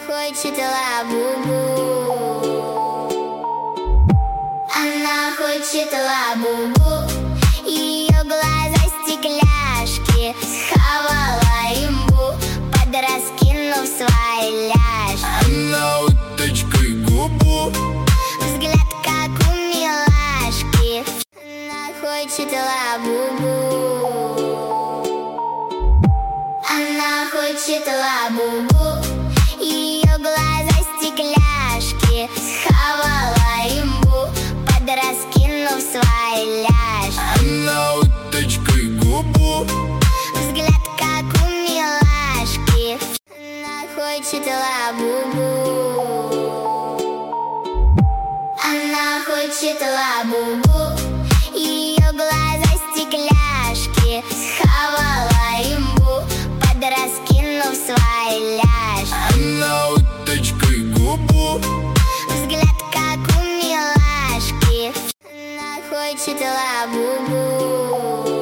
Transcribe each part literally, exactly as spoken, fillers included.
хочет лабубу. Она хочет лабубу. Ее глаза стекляшки, схавала имбу, подраскинув свои ляжки. Она уточкой губу. Взгляд как у милашки. Она хочет лабубу. Она хочет лабубу. Ее глаза стекляшки, схавала имбу, подраскинув свои ляжки. Она уточкой губу. Взгляд как у милашки. Она хочет лабубу. Она хочет лабубу. Ее глаза стекляшки, схавала имбу, подраскинув свои ляжки. Она уточкой губу. Взгляд как у милашки. Она хочет лабубу.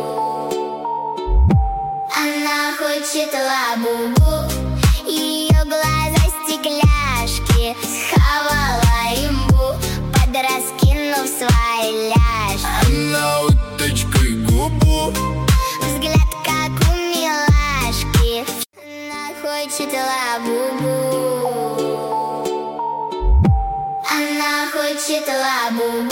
Она хочет лабубу. Ее глаза стекляшки, схавала имбу, подраскинув свои ляжки. Она уточкой губу. Взгляд как у милашки. Она хочет лабубу. Она хочет лабубу.